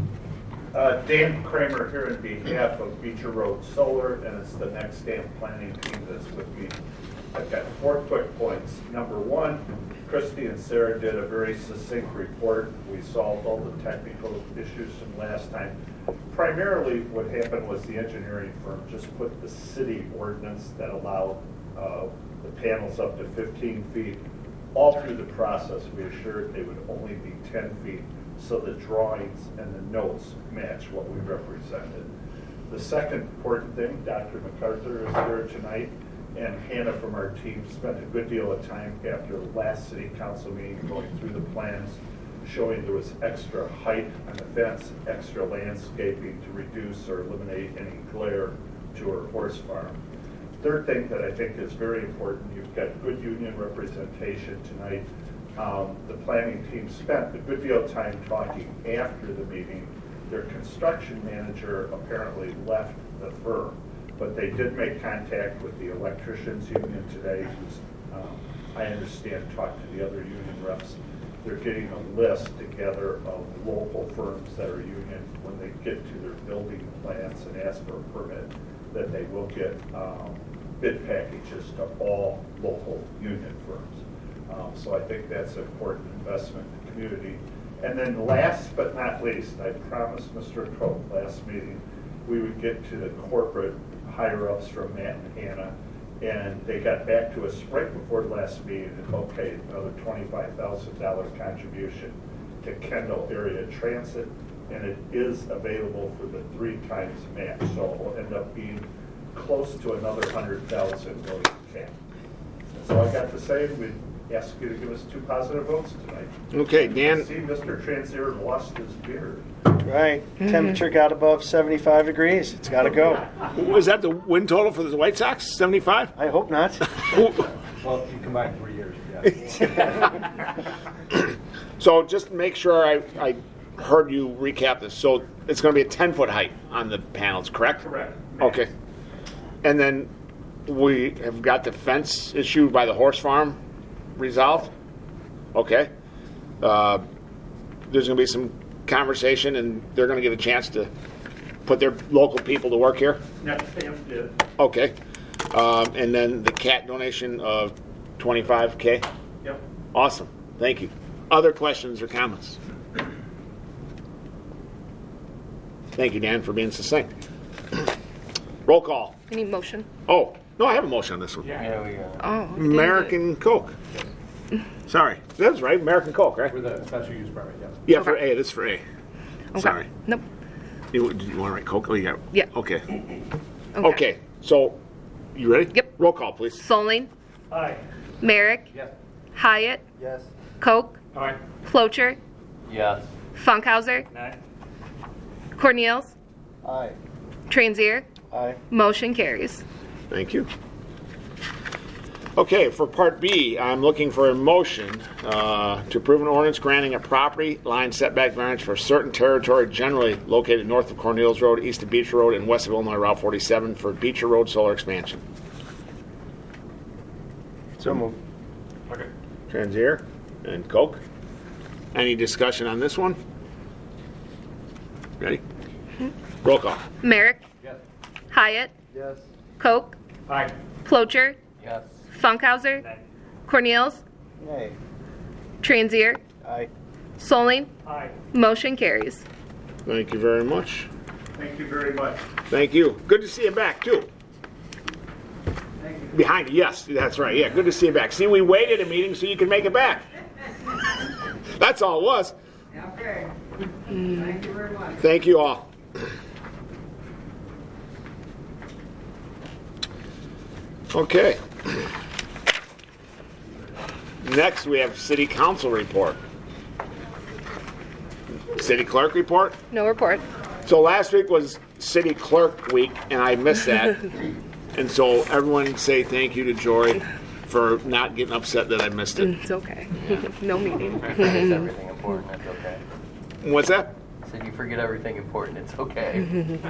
Dan Kramer here on behalf of Beecher Road Solar, and it's the next day planning team that's with me. I've got 4 quick points. Number 1, Christy and Sarah did a very succinct report. We solved all the technical issues from last time. Primarily what happened was the engineering firm just put the city ordinance that allowed the panels up to 15 feet. All through the process, we assured they would only be 10 feet, so the drawings and the notes match what we represented. The second important thing, Dr. MacArthur is here tonight, and Hannah from our team spent a good deal of time after the last city council meeting going through the plans, showing there was extra height on the fence, extra landscaping to reduce or eliminate any glare to her horse farm. Third thing that I think is very important, you've got good union representation tonight. The planning team spent a good deal of time talking after the meeting. Their construction manager apparently left the firm, but they did make contact with the electricians union today, who's, I understand, talked to the other union reps. they're getting a list together of local firms that are union. When they get to their building plans and ask for a permit, that they will get bid packages to all local union firms. So I think that's an important investment in the community. And then last but not least, I promised Mr. Cope last meeting we would get to the corporate higher-ups from Matt and Hannah, and they got back to us right before the last meeting and okayed another $25,000 contribution to Kendall Area Transit, and it is available for the 3 times match, so it will end up being close to another $100,000 going to cap. So I got to say, we ask you to give us 2 positive votes tonight. Okay, Dan. I see Mr. Transier lost his beard. Right. Temperature got above 75 degrees. It's got to go. Was that the win total for the White Sox? 75? I hope not. Well, you combine 3 years, yeah. So just to make sure I heard you recap this. So it's going to be a 10-foot height on the panels, correct? Correct. Okay. And then we have got the fence issue by the horse farm resolved? Okay. There's going to be some conversation, and they're going to get a chance to put their local people to work here? Next stamp did. Okay. And then the cat donation of $25K? Yep. Awesome. Thank you. Other questions or comments? Thank you, Dan, for being succinct. Roll call. We need motion. Oh, no, I have a motion on this one. Yeah, we Oh. we didn't American Coke. Sorry. That's right, American Coke, right? For the special use permit, yeah. Yeah, for A. This is for A. Okay. Sorry. Nope. Did you want to write Coke? Oh, you got it. Yeah. Okay. Okay. So, you ready? Yep. Roll call, please. Solning. Aye. Merrick. Yes. Hyatt. Yes. Koch. Aye. Flocher. Yes. Funkhauser. Aye. Cornels. Aye. Transier. Aye. Motion carries. Thank you. Okay, for Part B, I'm looking for a motion to approve an ordinance granting a property line setback variance for certain territory generally located north of Cornelius Road, east of Beecher Road, and west of Illinois Route 47 for Beecher Road solar expansion. So moved. Okay. Transier and Koch. Any discussion on this one? Ready? Roll call. Merrick. Yes. Hyatt. Yes. Koch. Aye. Flocher. Yes. Funkhauser. Cornels. Nay. Transier. Aye. Solning. Aye. Motion carries. Thank you very much. Thank you very much. Thank you. Good to see you back, too. Thank you. Behind you, yes, that's right. Yeah, good to see you back. See, we waited a meeting so you could make it back. That's all it was. Okay. Thank you very much. Thank you all. Okay. Next, we have City Council report. City Clerk report? No report. So last week was City Clerk week, and I missed that. And so everyone say thank you to Jory for not getting upset that I missed it. It's okay. No meeting. It's everything important. It's okay. What's that? Said you forget everything important. It's okay.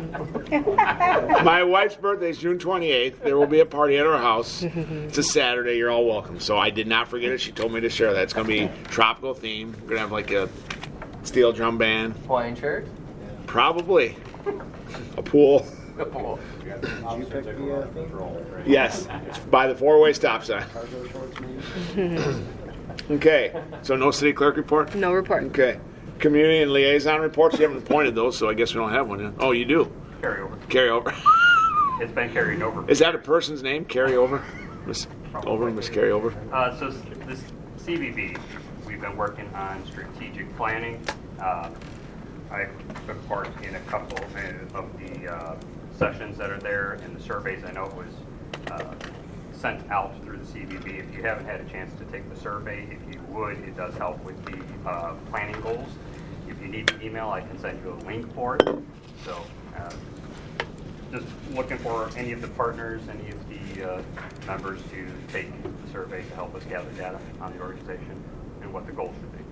My wife's birthday is June 28th. There will be a party at our house. It's a Saturday. You're all welcome. So I did not forget it. She told me to share that. It's going to be tropical theme. We're going to have like a steel drum band. Hawaiian shirt? Probably. A pool. A pool. Did you pick the theme? Yes. It's by the four-way stop sign. Cargo shorts, maybe? Okay. So no city clerk report? No report. Okay. Community and liaison reports. You haven't appointed those, so I guess we don't have one yet. Oh, you do? Carry over. Carry over. It's been carried over. Is that a person's name? Carry over? Miss Over? Miss Carry over? So this CBB, we've been working on strategic planning. I took part in a couple of the sessions that are there, and the surveys. I know it was sent out through the CBB. If you haven't had a chance to take the survey, if you would, it does help with the planning goals. If you need the email, I can send you a link for it. So just looking for any of the partners, any of the members to take the survey to help us gather data on the organization and what the goals should be.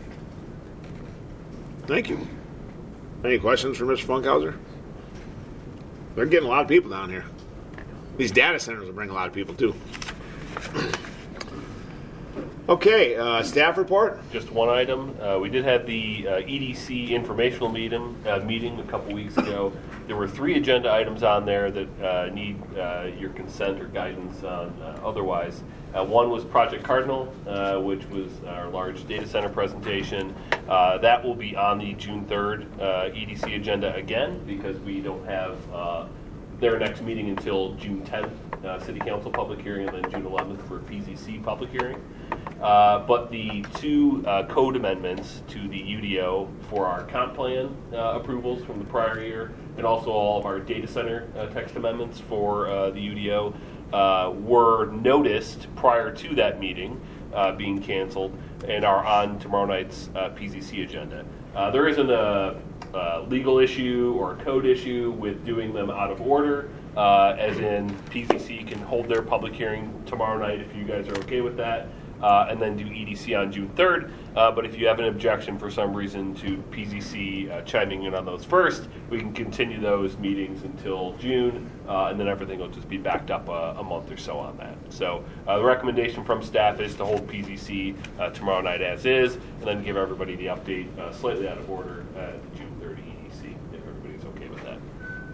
Thank you. Any questions for Mr. Funkhauser? They're getting a lot of people down here. These data centers will bring a lot of people, too. Okay, staff report? Just one item. We did have the EDC informational meeting a couple weeks ago. There were 3 agenda items on there that need your consent or guidance on otherwise. One was Project Cardinal, which was our large data center presentation. That will be on the June 3rd EDC agenda again because we don't have their next meeting until June 10th, City Council public hearing, and then June 11th for PZC public hearing. But the 2 code amendments to the UDO for our comp plan approvals from the prior year, and also all of our data center text amendments for the UDO were noticed prior to that meeting being canceled and are on tomorrow night's PZC agenda. There isn't a legal issue or a code issue with doing them out of order, as in PZC can hold their public hearing tomorrow night if you guys are okay with that, and then do EDC on June 3rd. But if you have an objection for some reason to PZC chiming in on those first, we can continue those meetings until June, and then everything will just be backed up a month or so on that. So the recommendation from staff is to hold PZC tomorrow night as is, and then give everybody the update slightly out of order at the June 30 EDC, if everybody's okay with that.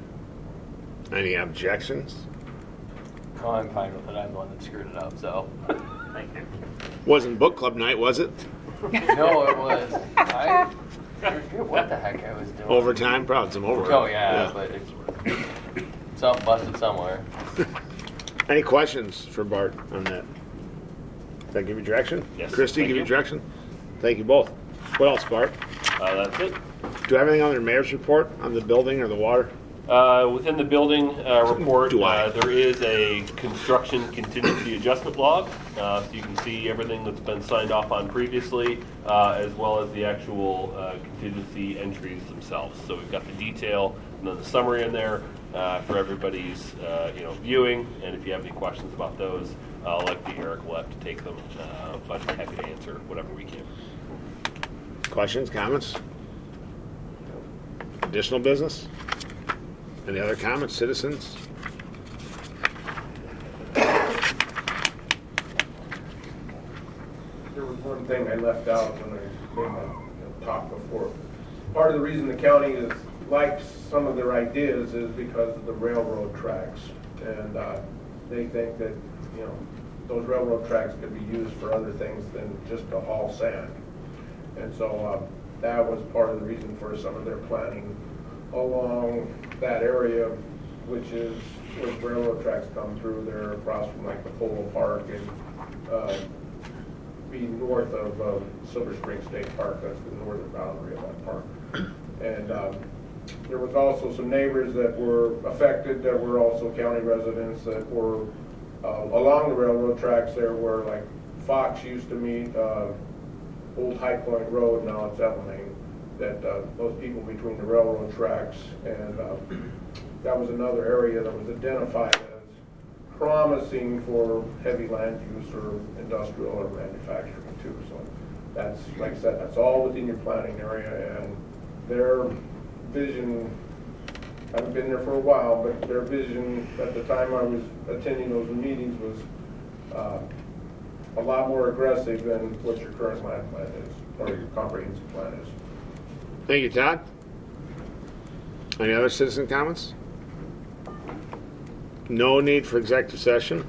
Any objections? Oh, I'm fine with it. I'm the one that screwed it up, so. Thank you. Wasn't book club night, was it? No, it was. I forget what the heck I was doing. Overtime? Probably some overtime. Oh, yeah. But something busted somewhere. Any questions for Bart on that? Did I give you direction? Yes. Christy, Thank give you you. direction? Thank you both. What else, Bart? That's it. Do you have anything on their mayor's report on the building or the water? Within the building report, there is a construction contingency adjustment log, so you can see everything that's been signed off on previously, as well as the actual contingency entries themselves. So we've got the detail and then the summary in there for everybody's viewing. And if you have any questions about those, likely Eric will have to take them, but I'm happy to answer whatever we can. Questions, comments? Additional business? Any other comments, citizens? There was one thing I left out when I came and talked before. Part of the reason the county likes some of their ideas is because of the railroad tracks. And they think that, those railroad tracks could be used for other things than just to haul sand. And so that was part of the reason for some of their planning along that area, which is where railroad tracks come through there across from like the Polo Park and be north of Silver Spring State Park. That's the northern boundary of that park. And there was also some neighbors that were affected that were also county residents that were along the railroad tracks there where like Fox used to meet, Old High Point Road, now it's Evelyn. That those people between the railroad tracks, and that was another area that was identified as promising for heavy land use or industrial or manufacturing too. So that's, like I said, that's all within your planning area, and their vision, I haven't been there for a while, but their vision at the time I was attending those meetings was a lot more aggressive than what your current land plan is, or your comprehensive plan is. Thank you, Todd. Any other citizen comments? No need for executive session.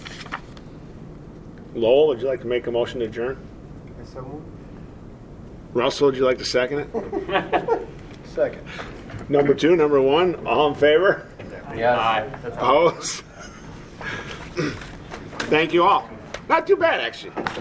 Lowell, would you like to make a motion to adjourn? So moved. Russell, would you like to second it? Second. Number 2, number 1, all in favor? Yes. Opposed? Thank you all. Not too bad, actually.